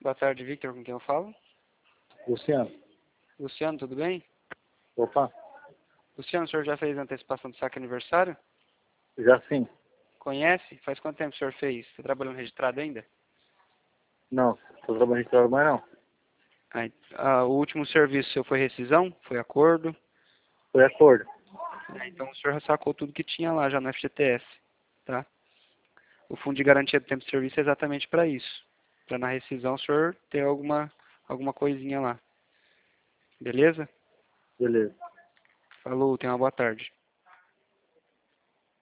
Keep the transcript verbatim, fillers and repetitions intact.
Boa tarde, Victor, com quem eu falo? Luciano. Luciano, tudo bem? Opa, Luciano, o senhor já fez a antecipação do saque aniversário? já sim. Conhece? Faz quanto tempo o senhor fez? Está trabalhando registrado ainda? Não, estou trabalhando registrado mais não. Ah, ah, o último serviço seu foi rescisão? Foi acordo? Foi acordo. Ah, então o senhor já sacou tudo que tinha lá já no F G T S, tá? O fundo de garantia do tempo de serviço é exatamente para isso. Para na rescisão o senhor ter alguma, alguma coisinha lá. Beleza? Beleza. Falou, tenha uma boa tarde.